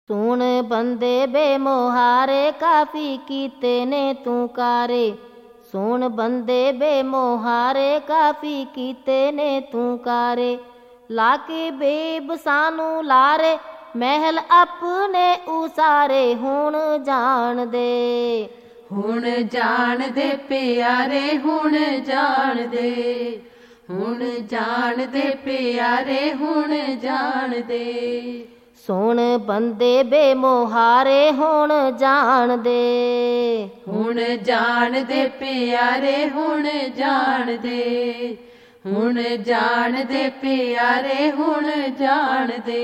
ਸੁਣ ਬੰਦੇ ਬੇਮੋਹਾਰੇ ਕਾਫੀ ਕੀਤੇ ਨੇ ਤੂੰ ਕਾਰੇ। ਸੁਣ ਬੰਦੇ ਬੇਮੋਹਾਰੇ ਕਾਫੀ ਕੀਤੇ ਨੇ ਤੂੰ ਕਾਰੇ। ਲਾ ਕੇ ਬੇਬਸਾਂ ਨੂੰ ਲਾਰੇ ਮਹਿਲ ਆਪਣੇ ਉਸਾਰੇ। ਹੁਣ ਜਾਣਦੇ ਹੁਣ ਜਾਣਦੇ ਪਿਆਰੇ ਹੁਣ ਜਾਣਦੇ। ਹੁਣ ਜਾਣਦੇ ਪਿਆਰੇ ਹੁਣ ਜਾਣਦੇ। ਸੁਣ ਬੰਦੇ ਬੇਮੋਹਾਰੇ ਹੁਣ ਜਾਣਦੇ। ਹੁਣ ਜਾਣਦੇ ਪਿਆਰੇ ਹੁਣ ਜਾਣਦੇ। ਹੁਣ ਜਾਣਦੇ ਪਿਆਰੇ ਹੁਣ ਜਾਣਦੇ।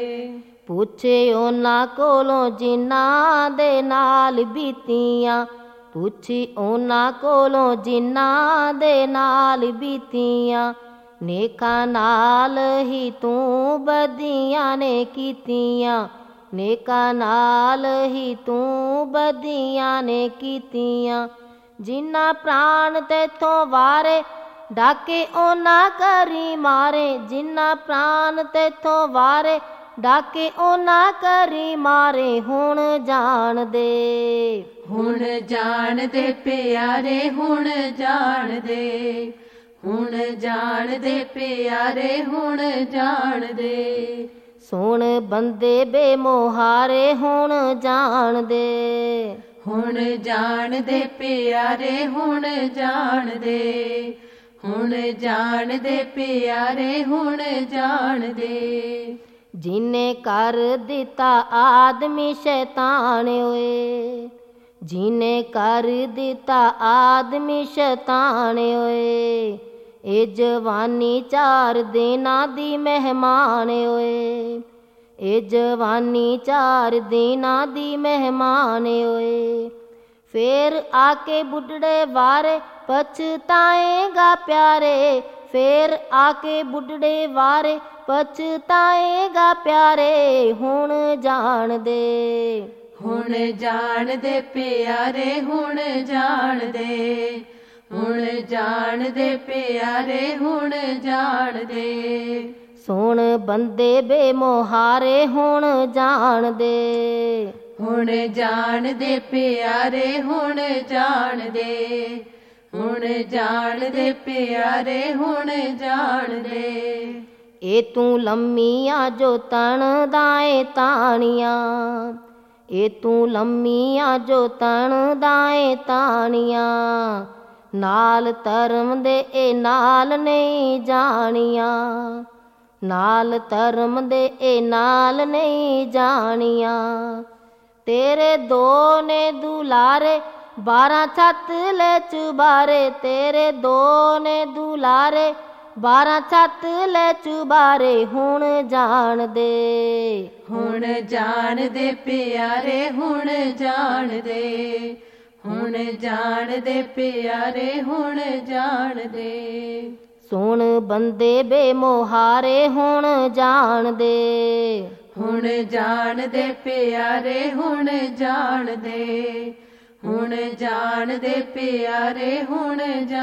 ਪੁੱਛੇ ਉਹਨਾਂ ਕੋਲੋਂ ਜਿਨ੍ਹਾਂ ਦੇ ਨਾਲ ਬੀਤੀਆਂ। ਪੁੱਛੀ ਉਹਨਾਂ ਕੋਲੋਂ ਜਿਨ੍ਹਾਂ ਦੇ ਨਾਲ ਬੀਤੀਆਂ। ਨੇਕਾਂ ਨਾਲ ਹੀ ਤੂੰ ਬਦੀਆਂ ਨੇ ਕੀਤੀਆਂ। ਨੇਕਾਂ ਨਾਲ ਹੀ ਤੂੰ ਬਦੀਆਂ ਨੇ ਕੀਤੀਆਂ। ਜਿਨ੍ਹਾਂ ਪ੍ਰਾਣ ਤੇਥੋਂ ਵਾਰੇ ਡਾਕੇ ਉਹਨਾਂ ਕਰੀ ਮਾਰੇ। ਜਿਨ੍ਹਾਂ ਪ੍ਰਾਣ ਤੇਥੋਂ ਵਾਰੇ ਡਾਕੇ ਉਹਨਾਂ ਕਰੀ ਮਾਰੇ। ਹੁਣ ਜਾਣਦੇ ਹੁਣ ਜਾਣਦੇ ਪਿਆਰੇ ਹੁਣ ਜਾਣਦੇ। ਹੁਣ ਜਾਣਦੇ ਪਿਆਰੇ ਹੁਣ ਜਾਣਦੇ। ਸੁਣ ਬੰਦੇ ਬੇਮੋਹਾਰੇ ਹੁਣ ਜਾਣਦੇ। ਹੁਣ ਜਾਣਦੇ ਪਿਆਰੇ ਹੁਣ ਜਾਣਦੇ। ਹੁਣ ਜਾਣਦੇ ਪਿਆਰੇ ਹੁਣ ਜਾਣਦੇ। ਜਿਨੇ ਕਰ ਦਿੱਤਾ ਆਦਮੀ ਸ਼ੈਤਾਨ ਓਏ। ਜਿਨੇ ਕਰ ਦਿੱਤਾ ਆਦਮੀ ਸ਼ੈਤਾਨ ਓਏ। ਇਹ ਜਵਾਨੀ 4 ਦਿਨਾਂ ਦੀ ਮਹਿਮਾਨ ਓਏ। ਇਹ ਜਵਾਨੀ 4 ਦਿਨਾਂ ਦੀ ਮਹਿਮਾਨ ਓਏ। ਫੇਰ ਆ ਕੇ ਬੁੱਢੜੇ ਵਾਰੇ ਪਛਤਾਏਗਾ ਪਿਆਰੇ। ਫੇਰ ਆ ਕੇ ਬੁੱਢੜੇ ਵਾਰੇ ਪਛਤਾਏਗਾ ਪਿਆਰੇ। ਹੁਣ ਜਾਣਦੇ ਹੁਣ ਜਾਣਦੇ ਪਿਆਰੇ ਹੁਣ ਜਾਣਦੇ। ਹੁਣ ਜਾਣਦੇ ਪਿਆਰੇ ਹੁਣ ਜਾਣਦੇ। ਸੁਣ ਬੰਦੇ ਬੇਮੋਹਾਰੇ ਹੁਣ ਜਾਣਦੇ। ਹੁਣ ਜਾਣਦੇ ਪਿਆਰੇ ਹੁਣ ਜਾਣਦੇ। ਹੁਣ ਜਾਣਦੇ ਪਿਆਰੇ ਹੁਣ ਜਾਣਦੇ। ਇਹ ਤੂੰ ਲੰਮੀਆਂ ਜੋ ਤਣਦਾ ਏ ਤਾਣੀਆਂ। ਇਹ ਤੂੰ ਲੰਮੀਆਂ ਜੋ ਤਣਦਾ ਏ ਤਾਣੀਆਂ। ਨਾਲ ਧਰਮ ਦੇ ਇਹ ਨਾਲ ਨਹੀਂ ਜਾਣੀਆਂ। ਨਾਲ ਧਰਮ ਦੇ ਇਹ ਨਾਲ ਨਹੀਂ ਜਾਣੀਆਂ। ਤੇਰੇ 2 ਨੇ ਦੁਲਾਰੇ 12 ਛੱਤ ਲੈ ਚੁਬਾਰੇ। ਤੇਰੇ 2 ਨੇ ਦੁਲਾਰੇ 12 ਛੱਤ ਲੈ ਚੁਬਾਰੇ। ਹੁਣ ਜਾਣਦੇ ਹੁਣ ਜਾਣਦੇ ਪਿਆਰੇ ਹੁਣ ਜਾਣਦੇ। ਹੁਣ ਜਾਣਦੇ ਪਿਆਰੇ ਹੁਣ ਜਾਣਦੇ। ਸੁਣ ਬੰਦੇ ਬੇਮੋਹਾਰੇ ਹੁਣ ਜਾਣਦੇ। ਹੁਣ ਜਾਣਦੇ ਪਿਆਰੇ ਹੁਣ ਜਾਣਦੇ। ਹੁਣ ਜਾਣਦੇ ਪਿਆਰੇ ਹੁਣ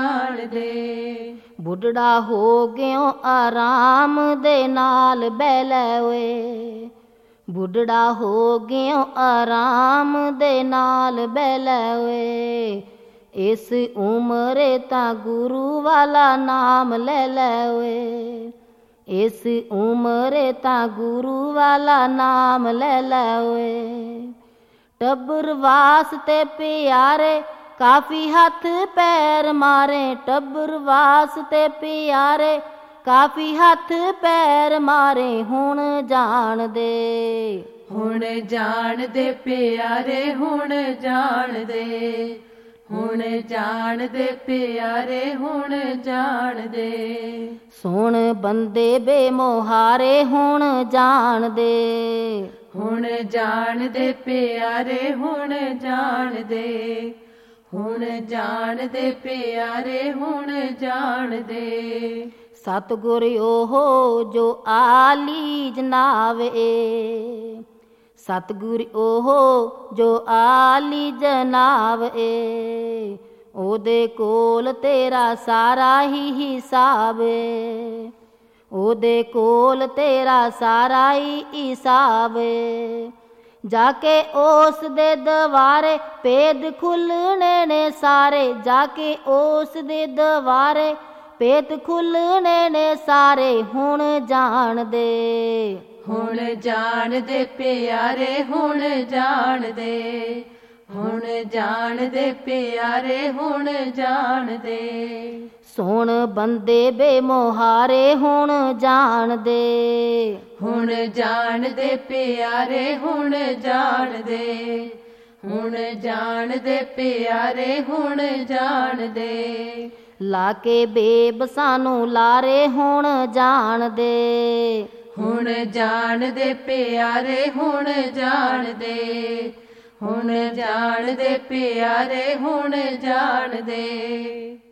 ਜਾਣਦੇ। ਬੁੱਢੜਾ ਹੋ ਗਿਓ ਆਰਾਮ ਦੇ ਨਾਲ ਬਹਿ ਲੈ ਓਏ। ਬੁੱਢੜਾ ਹੋ ਗਿਓ ਆਰਾਮ ਦੇ ਨਾਲ ਬਹਿ ਲੈ ਓਏ। ਇਸ ਉਮਰੇ ਤਾਂ ਗੁਰੂ ਵਾਲਾ ਨਾਮ ਲੈ ਲੈ ਓਏ। ਇਸ ਉਮਰੇ ਤਾਂ ਗੁਰੂ ਵਾਲਾ ਨਾਮ ਲੈ ਲੈ ਓਏ। ਟੱਬਰ ਵਾਸਤੇ ਪਿਆਰੇ ਕਾਫੀ ਹੱਥ ਪੈਰ ਮਾਰੇ। ਟੱਬਰ ਵਾਸਤੇ ਪਿਆਰੇ ਕਾਫੀ ਹੱਥ ਪੈਰ ਮਾਰੇ। ਹੁਣ ਜਾਣਦੇ ਹੁਣ ਜਾਣਦੇ ਪਿਆਰੇ ਹੁਣ ਜਾਣਦੇ। ਹੁਣ ਜਾਣਦੇ ਪਿਆਰੇ ਹੁਣ ਜਾਣਦੇ। ਸੁਣ ਬੰਦੇ ਬੇਮੋਹਾਰੇ ਹੁਣ ਜਾਣਦੇ। ਹੁਣ ਜਾਣਦੇ ਪਿਆਰੇ ਹੁਣ ਜਾਣਦੇ। ਹੁਣ ਜਾਣਦੇ ਪਿਆਰੇ ਹੁਣ ਜਾਣਦੇ। ਸਤਿਗੁਰ ਉਹ ਜੋ ਆਲੀ ਜਨਾਬ ਏ। ਸਤਿਗੁਰ ਉਹ ਜੋ ਆਲੀ ਜਨਾਬ ਏ। ਉਹਦੇ ਕੋਲ ਤੇਰਾ ਸਾਰਾ ਹੀ ਹਿਸਾਬ ਏ। ਉਹਦੇ ਕੋਲ ਤੇਰਾ ਸਾਰਾ ਹੀ ਹਿਸਾਬ ਏ। ਜਾ ਕੇ ਉਸ ਦੇ ਦਵਾਰੇ ਭੇਦ ਖੁੱਲਣੇ ਨੇ ਸਾਰੇ, ਜਾ ਕੇ ਉਸ ਦੇ ਦਵਾਰੇ ਭੇਦ ਖੁੱਲਣੇ ਨੇ ਸਾਰੇ। ਹੁਣ ਜਾਣਦੇ, ਹੁਣ ਜਾਣਦੇ ਪਿਆਰੇ, ਹੁਣ ਜਾਣਦੇ, ਹੁਣ ਜਾਣਦੇ ਪਿਆਰੇ, ਹੁਣ ਜਾਣਦੇ। ਸੁਣ ਬੰਦੇ ਬੇਮੁਹਾਰੇ, ਹੁਣ ਜਾਣਦੇ, ਹੁਣ ਜਾਣਦੇ ਪਿਆਰੇ, ਹੁਣ ਜਾਣਦੇ, ਹੁਣ ਜਾਣਦੇ ਪਿਆਰੇ, ਹੁਣ ਜਾਣਦੇ। ਲਾ ਕੇ ਬੇਬਸਾਂ ਨੂੰ ਲਾਰੇ, ਹੁਣ ਜਾਣਦੇ, ਹੁਣ ਜਾਣਦੇ ਪਿਆਰੇ, ਹੁਣ ਜਾਣਦੇ, ਹੁਣ ਜਾਣਦੇ ਪਿਆਰੇ, ਹੁਣ ਜਾਣਦੇ।